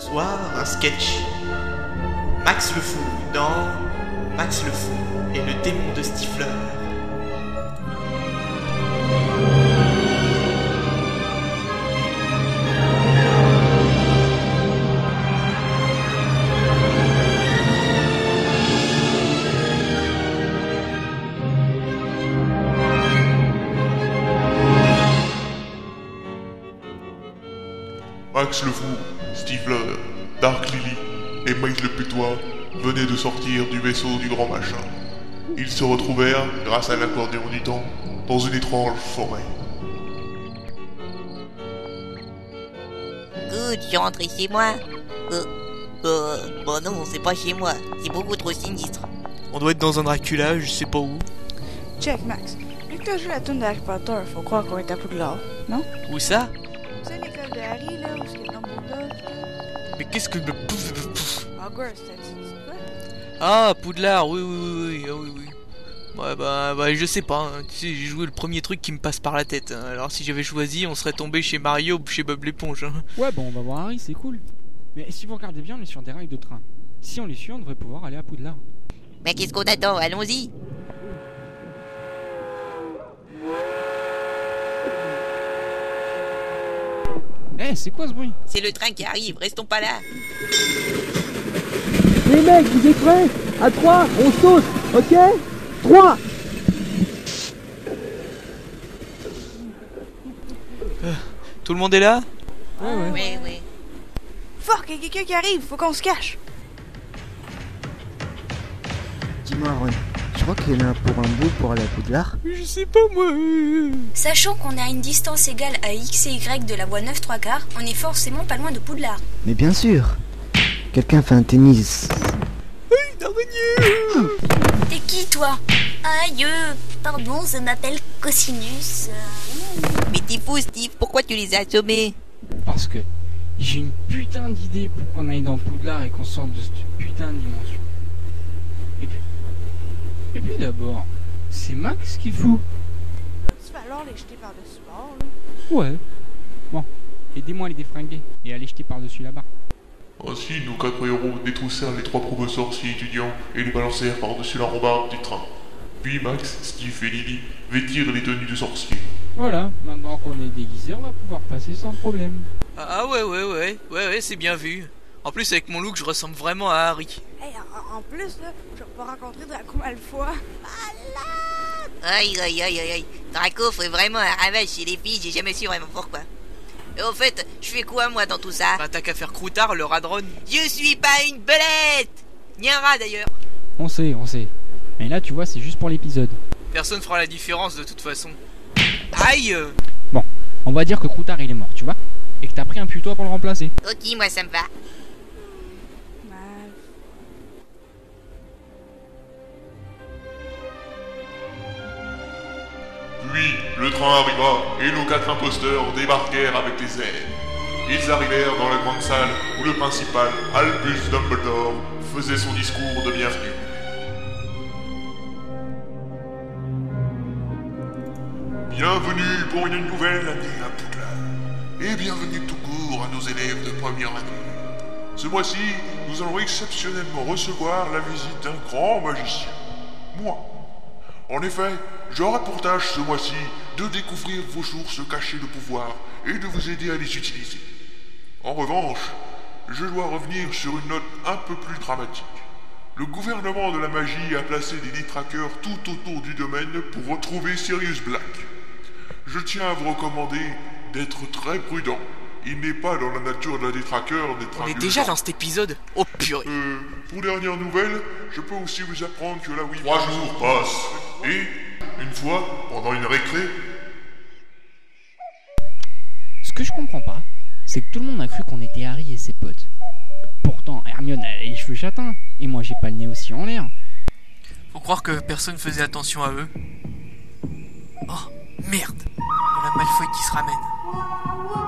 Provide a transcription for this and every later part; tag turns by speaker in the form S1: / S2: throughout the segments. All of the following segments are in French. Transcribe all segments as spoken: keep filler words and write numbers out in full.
S1: soir, un sketch. Max le Fou dans Max le Fou et le démon de Stifler.
S2: Max le Fou, Stifler, Dark Lily et Maze le Putois venaient de sortir du vaisseau du grand machin. Ils se retrouvèrent, grâce à l'accordéon du temps, dans une étrange forêt.
S3: Good, je suis rentré chez moi. Euh, euh, bon non, c'est pas chez moi. C'est beaucoup trop sinistre.
S1: On doit être dans un Dracula, je sais pas où.
S4: Check, Max. Vu que t'as joué la tune d'Harry Potter, faut croire qu'on est à Poudlard, non?
S1: Où ça?
S4: Tu sais l'école de Harry, là, où c'est le Dumbledore?
S1: Mais qu'est-ce que...
S4: Hogwarts, c'est quoi?
S1: Ah, Poudlard, oui, oui, oui, oui, ah, oui, oui. Ouais, bah, bah, je sais pas, hein. Tu sais, j'ai joué le premier truc qui me passe par la tête. Hein. Alors si j'avais choisi, on serait tombé chez Mario ou chez Bob l'éponge. Hein.
S5: Ouais, bon, on va voir Harry, c'est cool. Mais si vous regardez bien, on est sur des rails de train. Si on les suit, on devrait pouvoir aller à Poudlard.
S3: Mais qu'est-ce qu'on attend? Allons-y.
S5: Eh, hey, c'est quoi ce bruit?
S3: C'est le train qui arrive, restons pas là.
S6: Les mecs, vous êtes prêts? À trois, on saute, ok? trois.
S1: Euh, tout le monde est là?
S5: Ouais, ouais.
S3: Ouais, ouais.
S4: Fuck, il y a quelqu'un qui arrive, faut qu'on se cache.
S6: Dis-moi, Ron, je crois qu'il y en a pour un bout pour aller à Poudlard.
S1: Je sais pas moi.
S7: Sachant qu'on a une distance égale à x et y de la voie neuf trois quarts, on est forcément pas loin de Poudlard.
S6: Mais bien sûr. Quelqu'un fait un tennis.
S1: Une araignée.
S7: T'es qui toi? Aïe, euh, pardon, je m'appelle Cosinus.
S3: Mais t'es fou, Steve, pourquoi tu les as assommés?
S5: Parce que j'ai une putain d'idée pour qu'on aille dans Poudlard et qu'on sorte de cette putain de dimension. Et puis, et puis d'abord, c'est Max qui fout.
S4: Tu vas alors les jeter par-dessus bord, là?
S5: Ouais. Bon, aidez-moi à les défringuer et à les jeter par-dessus la barre.
S2: Ainsi, nos quatre héros détroussèrent les trois pauvres sorciers étudiants et les balancèrent par-dessus la rambarde du train. Puis Max, Steve et Lily vêtirent les tenues de sorciers.
S5: Voilà, maintenant qu'on est déguisés, on va pouvoir passer sans problème.
S1: Ah ouais, ouais, ouais, ouais, ouais, c'est bien vu. En plus, avec mon look, je ressemble vraiment à Harry.
S4: Hey, en, en plus, là, je vais pas rencontrer Draco Malfoy.
S3: Aïe, aïe, aïe, aïe, aïe. Draco ferait vraiment un ravage chez les filles, j'ai jamais su vraiment pourquoi. Et au fait, je fais quoi moi dans tout ça?
S1: Bah t'as qu'à faire croutard, le radron.
S3: Je suis pas une belette! Ni un rat d'ailleurs.
S5: On sait, on sait. Mais là, tu vois, c'est juste pour l'épisode.
S1: Personne fera la différence de toute façon. Aïe!
S5: Bon, on va dire que Croutard il est mort, tu vois? Et que t'as pris un putois pour le remplacer.
S3: Ok, moi ça me va.
S4: Mal.
S2: Puis, le train arriva et nos quatre imposteurs débarquèrent avec les ailes. Ils arrivèrent dans la grande salle où le principal, Albus Dumbledore, faisait son discours de bienvenue. Bienvenue pour une nouvelle année à Poudlard. Et bienvenue tout court à nos élèves de première année. Ce mois-ci, nous allons exceptionnellement recevoir la visite d'un grand magicien. Moi. En effet, j'aurai pour tâche ce mois-ci de découvrir vos sources cachées de pouvoir et de vous aider à les utiliser. En revanche, je dois revenir sur une note un peu plus dramatique. Le gouvernement de la magie a placé des détraqueurs tout autour du domaine pour retrouver Sirius Black. Je tiens à vous recommander d'être très prudent. Il n'est pas dans la nature d'un détraqueur d'être
S1: On est
S2: indulgent.
S1: déjà dans cet épisode. Oh purée.
S2: Euh, pour dernière nouvelle, je peux aussi vous apprendre que la oui. Trois jours passent. Et, une fois, pendant une récré,
S5: Ce que je comprends pas, c'est que tout le monde a cru qu'on était Harry et ses potes. Pourtant, Hermione a les cheveux châtains, et moi j'ai pas le nez aussi en l'air.
S1: Faut croire que personne faisait attention à eux. Oh, merde. Voilà Malfoy qui se ramène.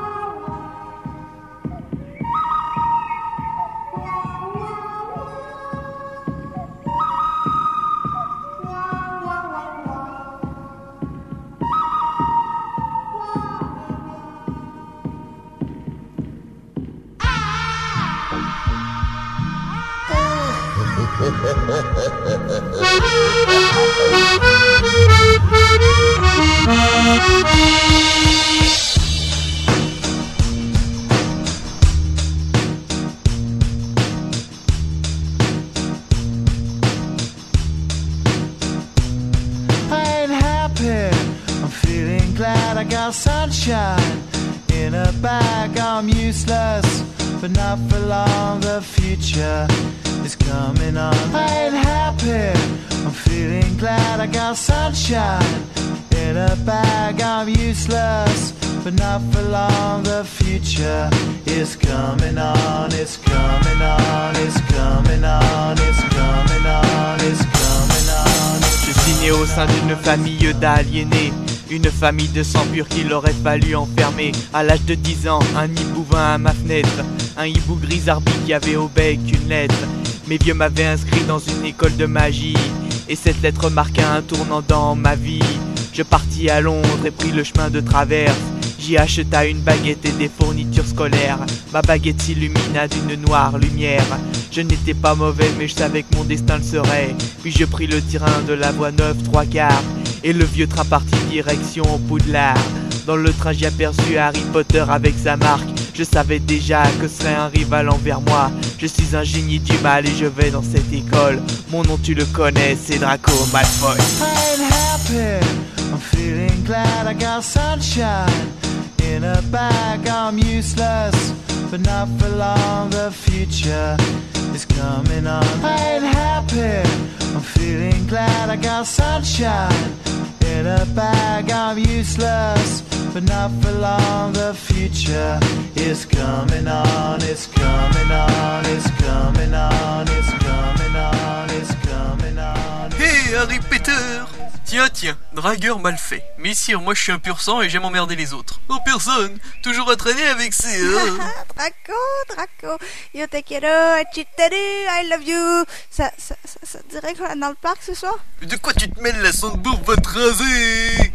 S8: I got sunshine in a bag. I'm useless, but not for long. The future is coming on. I ain't happy. I'm feeling glad I got sunshine in a bag. I'm useless, but not for long. The future is coming on. It's coming on. It's coming on. It's coming on. It's coming on.
S1: Je suis né au sein d'une famille d'aliénés. Une famille de sang pur qu'il aurait fallu enfermer. À l'âge de dix ans, un hibou vint à ma fenêtre. Un hibou grisarbi qui avait au bec une lettre. Mes vieux m'avaient inscrit dans une école de magie, et cette lettre marqua un tournant dans ma vie. Je partis à Londres et pris le chemin de traverse. J'y acheta une baguette et des fournitures scolaires. Ma baguette s'illumina d'une noire lumière. Je n'étais pas mauvais mais je savais que mon destin le serait. Puis je pris le train de la voie neuf trois quarts, et le vieux train partit direction Poudlard. Dans le train j'y aperçus Harry Potter avec sa marque. Je savais déjà que ce serait un rival envers moi. Je suis un génie du mal et je vais dans cette école. Mon nom tu le connais, c'est Draco Malfoy.
S8: I ain't happy, I'm feeling glad I got sunshine in a bag. I'm useless, but not for long. The future is coming on. I ain't happy, I'm feeling glad I got sunshine in a bag. I'm useless, but not for long. The future is coming on. It's coming on. It's coming on. It's coming on. It's coming on.
S1: Hé, hey, Harry Potter! Tiens, tiens, dragueur mal fait. Mais sire, moi je suis un pur sang et j'aime emmerder les autres. En personne, toujours à traîner avec ces... Euh...
S4: Draco, Draco, yo te quiero, chitaru, I love you. Ça, ça, ça, ça te dirait qu'on est dans le parc ce soir?
S1: De quoi tu te mêles, la sonde-bourbe va te raser?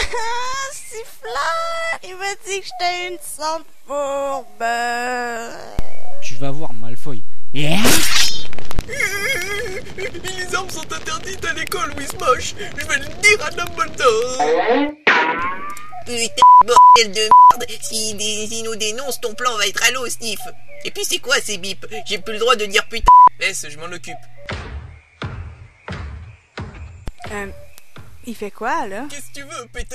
S4: Siffleur, il m'a dit que j'étais une sonde-bourbe.
S5: Tu vas voir, Malfoy. Yeah.
S1: Les armes sont interdites à l'école, Wismoche. Je vais le dire à Dumbledore.
S3: Putain, bordel de merde. S'il si nous dénonce, ton plan va être à l'eau, Sniff. Et puis c'est quoi ces bips? J'ai plus le droit de dire putain.
S1: Laisse, je m'en occupe.
S4: Euh, il fait quoi, là?
S1: Qu'est-ce que tu veux, Peter?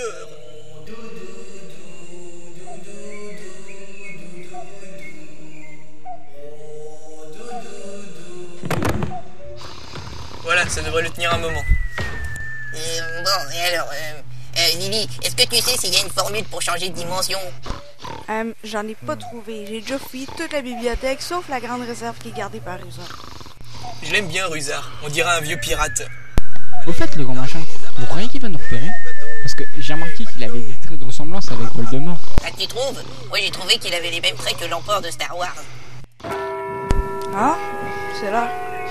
S1: Voilà, ça devrait le tenir un moment.
S3: Euh, bon, et alors, euh, euh, Lily, est-ce que tu sais s'il y a une formule pour changer de dimension?
S4: Euh, j'en ai pas trouvé. J'ai déjà fouillé toute la bibliothèque, sauf la grande réserve qui est gardée par Rusard.
S1: Je l'aime bien, Rusard. On dirait un vieux pirate.
S5: Au fait, le grand machin, vous croyez qu'il va nous repérer? Parce que j'ai remarqué qu'il avait des traits de ressemblance avec Voldemort.
S3: Ah, tu trouves? Moi, j'ai trouvé qu'il avait les mêmes traits que l'empereur de Star Wars.
S4: Ah, c'est là.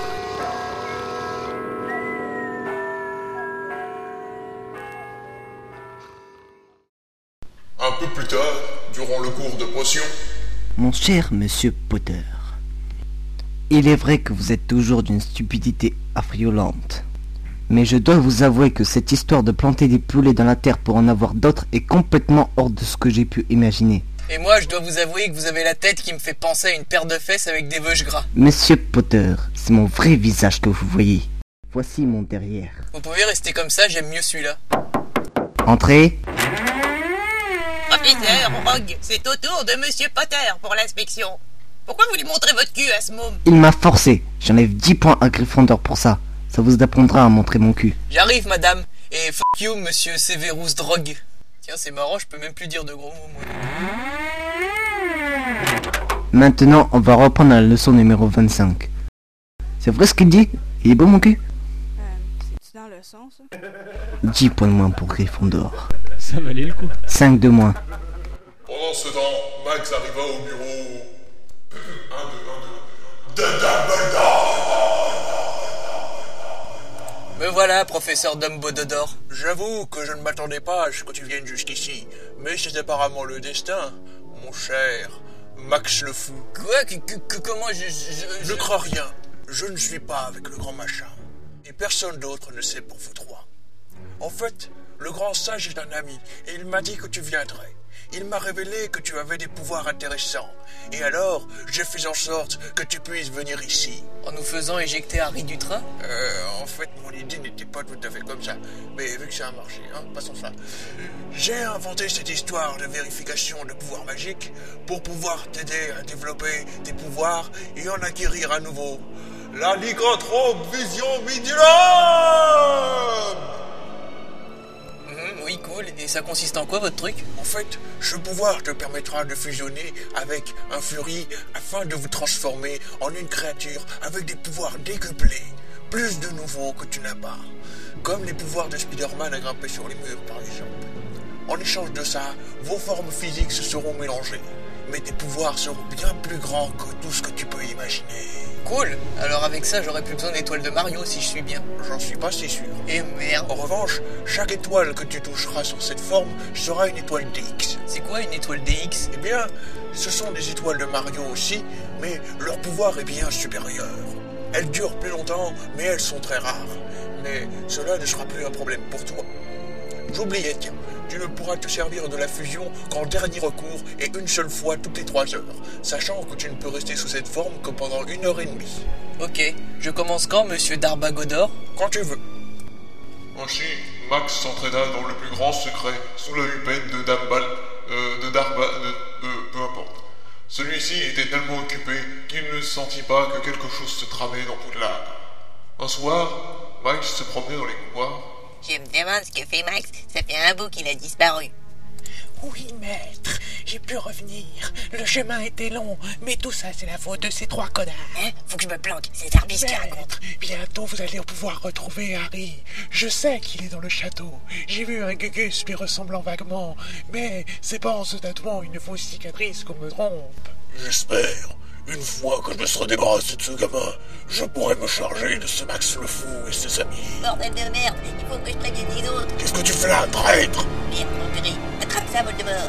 S2: Un peu plus tard, durant le cours de potion.
S9: Mon cher monsieur Potter, il est vrai que vous êtes toujours d'une stupidité affriolante. Mais je dois vous avouer que cette histoire de planter des poulets dans la terre pour en avoir d'autres est complètement hors de ce que j'ai pu imaginer.
S1: Et moi, je dois vous avouer que vous avez la tête qui me fait penser à une paire de fesses avec des veuches gras.
S9: Monsieur Potter, c'est mon vrai visage que vous voyez. Voici mon derrière.
S1: Vous pouvez rester comme ça, j'aime mieux celui-là.
S9: Entrez.
S3: Professeur Rogue, c'est au tour de Monsieur Potter pour l'inspection. Pourquoi vous lui montrez votre cul à ce môme?
S9: Il m'a forcé. J'enlève dix points à Gryffondor pour ça. Ça vous apprendra à montrer mon cul.
S1: J'arrive, madame. Et fuck you, monsieur Severus Drogue. Tiens, c'est marrant, je peux même plus dire de gros mots, moi.
S9: Maintenant, on va reprendre la leçon numéro vingt-cinq. C'est vrai ce qu'il dit? Il est beau mon cul?
S4: Euh, c'est-tu dans le son, ça?
S9: dix points de moins pour Gryffondor.
S5: Ça valait le coup.
S9: cinq de moins.
S2: Pendant ce temps, Max arriva au bureau. un, deux, un, deux. De Dumbledore!
S1: Me voilà, professeur Dumbledore.
S2: J'avoue que je ne m'attendais pas à ce que tu viennes jusqu'ici, mais c'est apparemment le destin, mon cher Max le Fou.
S1: Quoi que, que, que comment je, je, je...
S2: Ne crains rien, je ne suis pas avec le grand machin.
S10: et personne d'autre ne sait pour vous trois. En fait, le grand sage est un ami, et il m'a dit que tu viendrais. Il m'a révélé que tu avais des pouvoirs intéressants, et alors, j'ai fait en sorte que tu puisses venir ici.
S11: En nous faisant éjecter Harry du train?
S10: Euh, en fait, mon idée n'était pas tout à fait comme ça, mais vu que ça a marché, hein, passons ça. J'ai inventé cette histoire de vérification de pouvoirs magiques pour pouvoir t'aider à développer tes pouvoirs et en acquérir à nouveau. La lycanthrope vision midulum!
S11: Mmh, oui, cool. Et ça consiste en quoi, votre truc?
S10: En fait, ce pouvoir te permettra de fusionner avec un furie afin de vous transformer en une créature avec des pouvoirs décuplés, plus de nouveaux que tu n'as pas, comme les pouvoirs de Spider-Man à grimper sur les murs, par exemple. En échange de ça, vos formes physiques se seront mélangées, mais tes pouvoirs seront bien plus grands que tout ce que tu peux imaginer.
S11: Cool. Alors avec ça, j'aurais plus besoin d'étoiles de Mario si je suis bien.
S10: J'en suis pas si sûr.
S11: Et merde.
S10: En revanche, chaque étoile que tu toucheras sur cette forme sera une étoile D X.
S11: C'est quoi une étoile D X?
S10: Eh bien, ce sont des étoiles de Mario aussi, mais leur pouvoir est bien supérieur. Elles durent plus longtemps, mais elles sont très rares. Mais cela ne sera plus un problème pour toi. J'oubliais, tiens, tu ne pourras te servir de la fusion qu'en dernier recours et une seule fois toutes les trois heures, sachant que tu ne peux rester sous cette forme que pendant une heure et demie.
S11: Ok, je commence quand, monsieur Darbagodor?
S10: Quand tu veux.
S2: Ainsi, Max s'entraîna dans le plus grand secret, sous la huppette de Dambal, euh, de Darba, de, de, peu importe. Celui-ci était tellement occupé qu'il ne sentit pas que quelque chose se tramait dans Poudlard. Un soir, Max se promenait dans les couloirs.
S3: Je me demande ce que fait Max, ça fait un bout qu'il a disparu.
S12: Oui, maître, j'ai pu revenir. Le chemin était long, mais tout ça, c'est la faute de ces trois connards.
S3: Hein? Faut que je me planque, c'est Zarbis qui raconte.
S12: Maître, bientôt vous allez pouvoir retrouver Harry. Je sais qu'il est dans le château. J'ai vu un Gugus lui ressemblant vaguement, mais c'est pas en se tatouant une fausse cicatrice qu'on me trompe.
S10: J'espère. Une fois que je me serai débarrassé de ce gamin, je pourrai me charger de ce Max le fou et ses amis.
S3: Bordel de merde, il faut que je prévienne les autres.
S10: Qu'est-ce que tu fais là, traître?
S3: Merde, mon purée, attrape ça, Voldemort.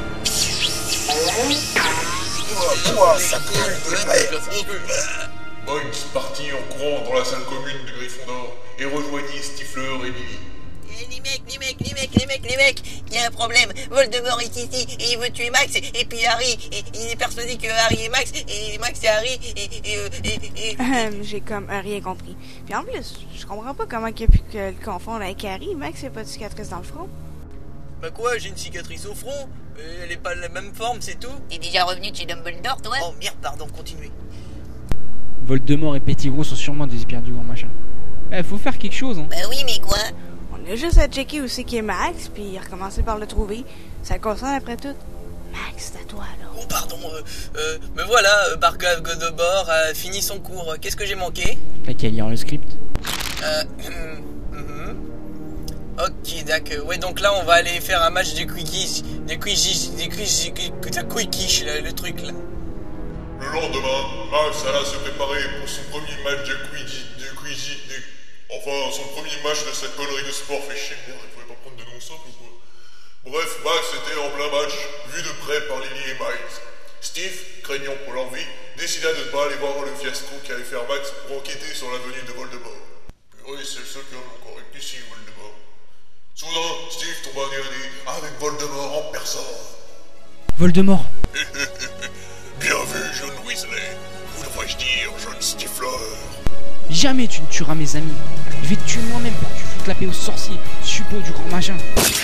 S10: Toi, toi, ça pue de merde.
S2: Max partit en courant dans la salle commune de Gryffondor et rejoignit Stifler et Lily.
S3: Les mecs, les mecs, les mecs, les mecs, les mecs, il y a un problème. Voldemort est ici et il veut tuer Max et, et puis Harry, et, il est persuadé que Harry est Max et Max c'est Harry et... et, et, et...
S4: Euh, J'ai comme rien compris. Puis en plus, je comprends pas comment il a pu que le confondre avec Harry. Max n'a pas de cicatrice dans le front.
S11: Bah quoi, j'ai une cicatrice au front. euh, Elle est pas de la même forme, c'est tout.
S3: T'es déjà revenu de chez Dumbledore, toi?
S11: Oh merde, pardon, continuez.
S5: Voldemort et Pettigrew sont sûrement des espions du grand machin. Eh, faut faire quelque chose, hein.
S3: Bah oui, mais quoi?
S4: On a juste à checker où c'est qui est Max, puis recommencer par le trouver. Ça concerne après tout. Max, c'est à toi, là.
S11: Oh, pardon, euh, euh, me voilà, euh, Barga Godobor a fini son cours. Qu'est-ce que j'ai manqué?
S5: T'as qu'à lire le script.
S11: Euh, hum, hum. Ok, d'accord. Ouais, donc là, on va aller faire un match de quickies. Des quickies, des quickies, des quickies, là, le truc, là.
S2: Le lendemain, Max alla se préparer pour son premier match de Quidditch, de Quidditch, de... Enfin, son premier match de cette connerie de sport fait chier, merde, il pouvait pas prendre de nom simple ou quoi. Bref, Max était en plein match, vu de près par Lily et Miles. Steve, craignant pour leur vie, décida de ne pas aller voir le fiasco qu'allait faire Max pour enquêter sur la venue de Voldemort. Oui, c'est le seul qui a encore été ici, Voldemort. Soudain, Steve tomba nez à nez avec Voldemort en personne.
S5: Voldemort.
S2: Bien vu, jeune Weasley. Ou devrais-je dire, jeune Stifler.
S5: Jamais tu ne tueras mes amis. Je vais te tuer moi-même pour que tu foutes la paix aux sorciers, suppôt du grand machin.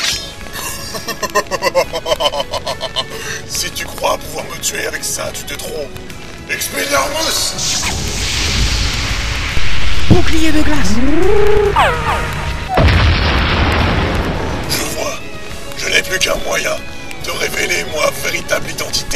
S2: Si tu crois pouvoir me tuer avec ça, tu te trompes. Expelliarmus!
S5: Bouclier de glace.
S2: Je vois. Je n'ai plus qu'un moyen de révéler ma véritable identité.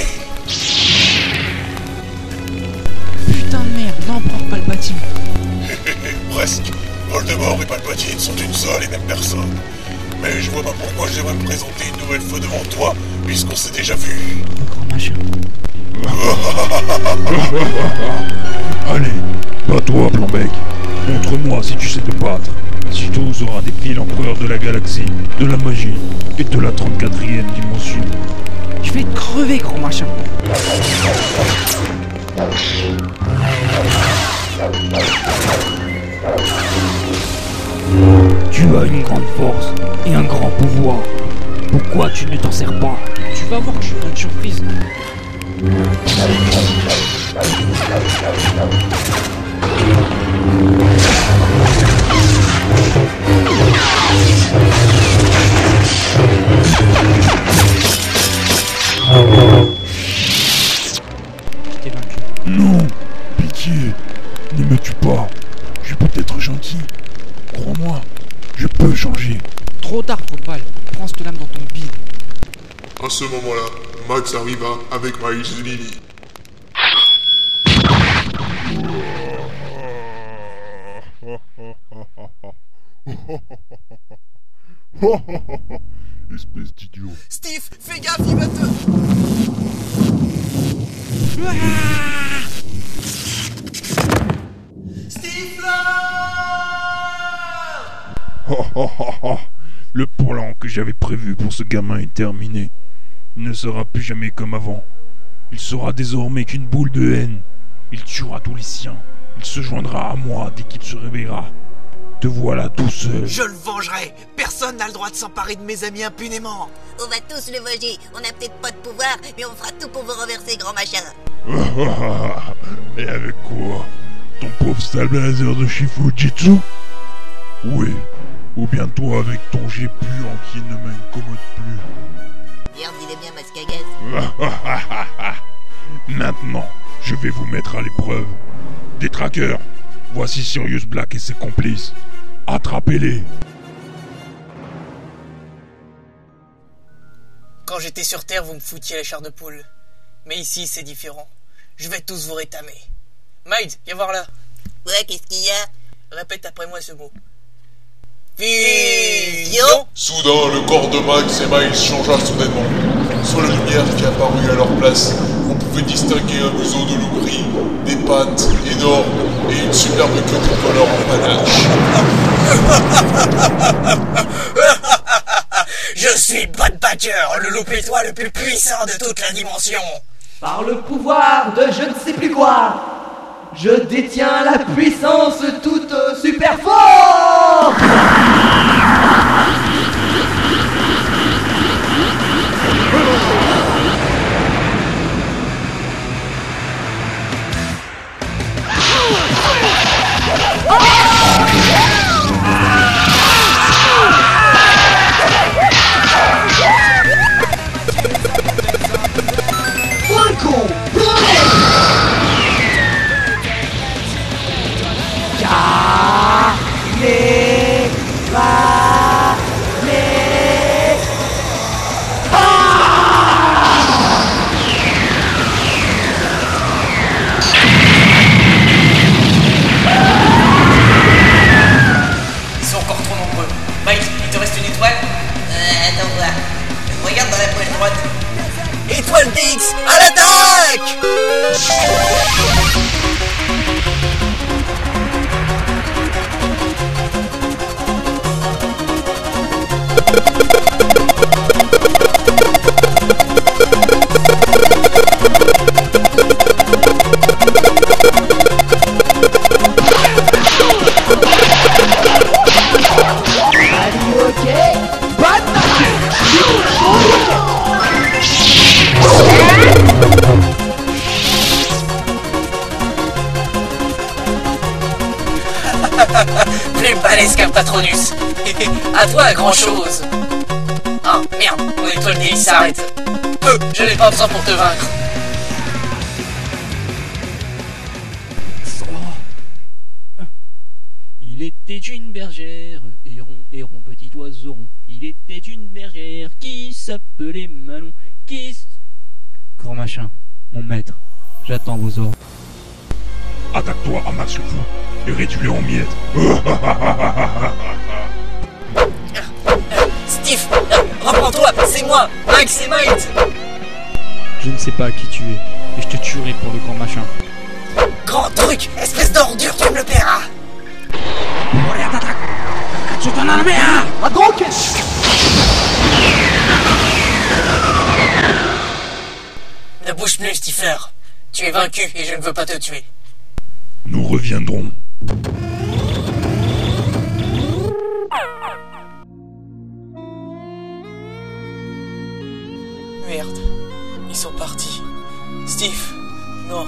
S5: Putain de merde, l'empereur Palpatine.
S2: Presque. Voldemort et Palpatine sont une seule et même personne. Mais je vois pas pourquoi je devrais me présenter une nouvelle fois devant toi, puisqu'on s'est déjà vu.
S5: Le grand machin.
S13: Allez, bats-toi, Plan-Bec. Montre-moi si tu sais te battre. Si tu auras des prix l'empereur de la galaxie, de la magie et de la trente-quatrième dimension.
S5: Je vais te crever, grand machin.
S13: Tu as une grande force et un grand pouvoir. Pourquoi tu ne t'en sers pas?
S5: Tu vas voir que je ferai une surprise. Je t'ai vaincu.
S13: Non, pitié, ne me tue pas. Je peux être gentil. Crois-moi, je peux changer.
S5: Trop tard, trop de balles. Prends cette lame dans ton bide.
S2: À ce moment-là, Max arriva avec Miles et Lily.
S13: Espèce d'idiot.
S11: Steve, fais gaffe, il va te... Steve
S13: Le plan que j'avais prévu pour ce gamin est terminé. Il ne sera plus jamais comme avant. Il sera désormais qu'une boule de haine. Il tuera tous les siens. Il se joindra à moi dès qu'il se réveillera. Te voilà tout seul.
S11: Je le vengerai. Personne n'a le droit de s'emparer de mes amis impunément.
S3: On va tous le venger. On n'a peut-être pas de pouvoir, mais on fera tout pour vous renverser, grand machin.
S13: Et avec quoi? Ton pauvre sale blazer de Shifujitsu? Oui. Ou bien toi avec ton jet puant qui ne m'incommode plus.
S3: Merde, il est bien mascagasse.
S13: Maintenant, je vais vous mettre à l'épreuve. Des traqueurs, voici Sirius Black et ses complices. Attrapez-les.
S11: Quand j'étais sur Terre, vous me foutiez la chair de poule. Mais ici, c'est différent. Je vais tous vous rétamer. Miles, viens voir là.
S3: Ouais, qu'est-ce qu'il y a?
S11: Répète après moi ce mot.
S3: Fusion.
S2: Soudain, le corps de Max et Miles changea soudainement. Sur la lumière qui apparut à leur place, on pouvait distinguer un museau de loup gris, des pattes énormes et une superbe queue tricolore en panache.
S11: Je suis Bud Badger, le loup pétois le plus puissant de toute la dimension.
S6: Par le pouvoir de je ne sais plus quoi, je détiens la puissance toute super forte.
S11: Étoile D X, à l'attaque! Plus balèze qu'un Patronus. À toi, grand chose. Ah, merde, mon étoile D X s'arrête. Peu, je n'ai pas besoin pour te vaincre.
S5: Il était une bergère, héron, héron, petit oiseau rond. Il était une bergère qui s'appelait Manon, qui... s- Grand machin, mon maître, j'attends vos ordres.
S13: Attaque-toi à Max le fou et réduis-le en miettes.
S11: Steve, reprends-toi, c'est moi, Max et Miles.
S5: Je ne sais pas qui tu es, et je te tuerai pour le grand machin.
S11: Grand truc, espèce d'ordure, tu me le paieras. Ne bouge plus, Stifler. Tu es vaincu et je ne veux pas te tuer.
S13: Nous reviendrons.
S11: Merde. Ils sont partis. Steve, non.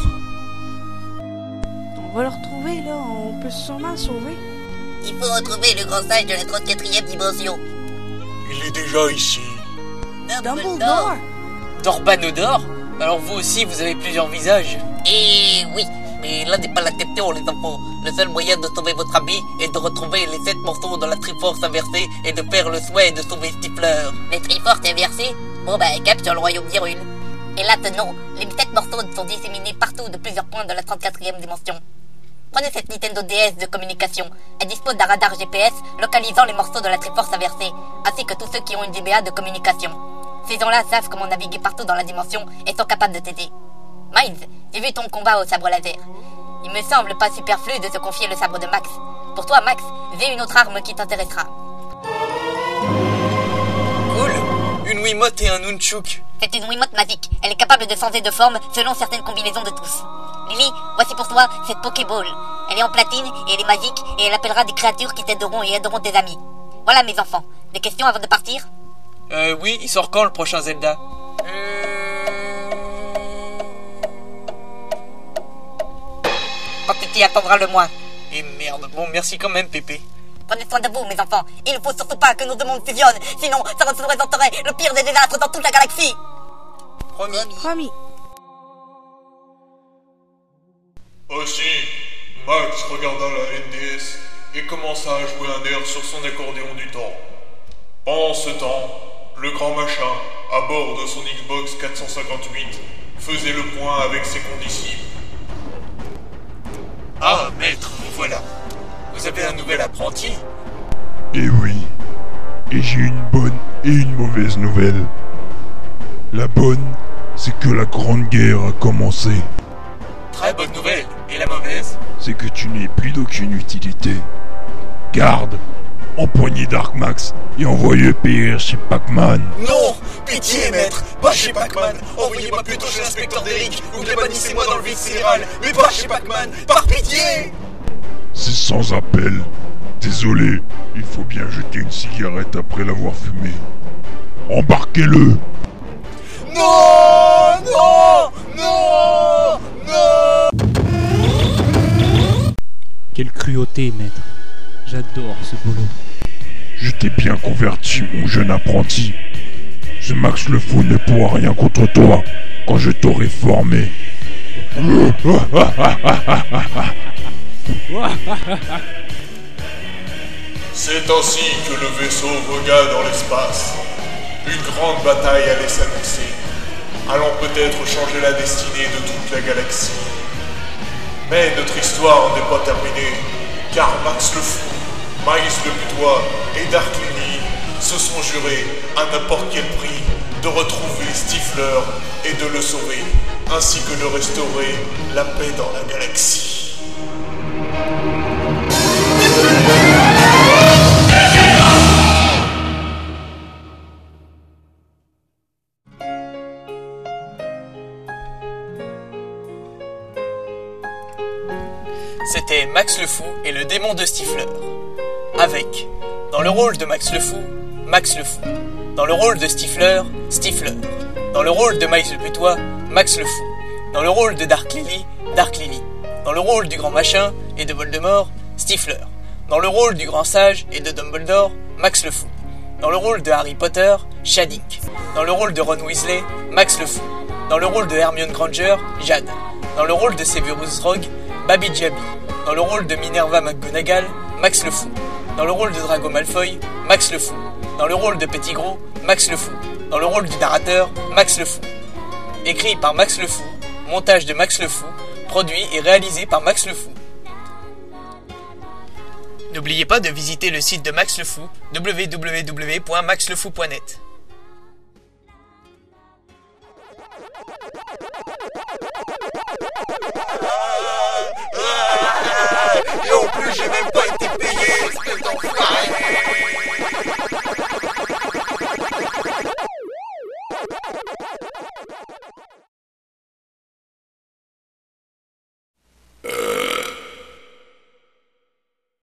S4: On va le retrouver, là. On peut sûrement le sauver.
S3: Il faut retrouver le grand sage de la trente-quatrième dimension.
S10: Il est déjà ici.
S4: Dumbledore.
S11: Dorbanodor? Alors vous aussi, vous avez plusieurs visages.
S3: Et oui, mais là n'est pas la question, les enfants. Le seul moyen de sauver votre ami est de retrouver les sept morceaux de la Triforce inversée et de faire le souhait de sauver Stifler. Les Triforces inversées? Bon bah, cap sur le royaume d'Hyrule. Et là, tenons, les sept morceaux sont disséminés partout de plusieurs points de la trente-quatrième dimension. Prenez cette Nintendo D S de communication. Elle dispose d'un radar G P S localisant les morceaux de la Triforce inversée, ainsi que tous ceux qui ont une G B A de communication. Ces gens-là savent comment naviguer partout dans la dimension et sont capables de t'aider. Miles, j'ai vu ton combat au sabre laser. Il me semble pas superflu de se confier le sabre de Max. Pour toi, Max, j'ai une autre arme qui t'intéressera.
S11: Cool. Une Wiimote et un Nunchuk.
S3: C'est une Wiimote magique. Elle est capable de changer de forme selon certaines combinaisons de tous. Lily, voici pour toi cette Pokéball. Elle est en platine et elle est magique et elle appellera des créatures qui t'aideront et aideront tes amis. Voilà mes enfants. Des questions avant de partir?
S11: Euh, oui, il sort quand le prochain Zelda?
S3: Quand tu t'y attendras le moins.
S11: Et merde, bon merci quand même Pépé.
S3: Prenez soin de vous mes enfants. Il ne faut surtout pas que nos deux mondes fusionnent. Sinon, ça représenterait le pire des désastres dans toute la galaxie.
S11: Promis.
S4: Promis.
S2: Aussi, Max regarda la N D S et commença à jouer un air sur son accordéon du temps. Pendant ce temps, le grand machin, à bord de son Xbox quatre cent cinquante-huit, faisait le point avec ses condisciples.
S10: Ah, maître, vous voilà. Vous avez un nouvel apprenti?
S13: Eh oui. Et j'ai une bonne et une mauvaise nouvelle. La bonne, c'est que la Grande Guerre a commencé.
S10: Très bonne nouvelle. Et la mauvaise?
S13: C'est que tu n'es plus d'aucune utilité. Garde, empoignez Dark Max et envoyez périr chez Pac-Man.
S10: Non! Pitié, maître! Pas chez Pac-Man! Envoyez-moi plutôt chez l'inspecteur Derrick ou bannissez-moi dans le vide sidéral! Mais pas chez Pac-Man! Par pitié!
S13: C'est sans appel. Désolé, il faut bien jeter une cigarette après l'avoir fumée. Embarquez-le!
S10: Non! Non! Non! Non!
S5: Quelle cruauté, maître. J'adore ce boulot.
S13: Je t'ai bien converti, mon jeune apprenti. Ce Max le Fou ne pourra rien contre toi quand je t'aurai formé.
S2: C'est ainsi que le vaisseau vogua dans l'espace. Une grande bataille allait s'annoncer, allant peut-être changer la destinée de toute la galaxie. Mais notre histoire n'est pas terminée, car Max le Fou, Miles le Butois et Dark Lily se sont jurés à n'importe quel prix de retrouver Stifler et de le sauver, ainsi que de restaurer la paix dans la galaxie.
S11: C'était Max le Fou et le démon de Stifler. Avec, dans le rôle de Max le Fou, Max le Fou. Dans le rôle de Stifler, Stifler. Dans le rôle de Miles le Butois, Max le Fou. Dans le rôle de Dark Lily, Dark Lily. Dans le rôle du grand machin et de Voldemort, Stifler. Dans le rôle du grand sage et de Dumbledore, Max le Fou. Dans le rôle de Harry Potter, Shadik. Dans le rôle de Ron Weasley, Max le Fou. Dans le rôle de Hermione Granger, Jade. Dans le rôle de Severus Rogue, Babi Jabi. Dans le rôle de Minerva McGonagall, Max le Fou. Dans le rôle de Drago Malfoy, Max le Fou. Dans le rôle de Pettigrew, Max le Fou. Dans le rôle du narrateur, Max le Fou. Écrit par Max le Fou, montage de Max le Fou, produit et réalisé par Max le Fou. N'oubliez pas de visiter le site de Max le Fou, w w w point max le fou point net.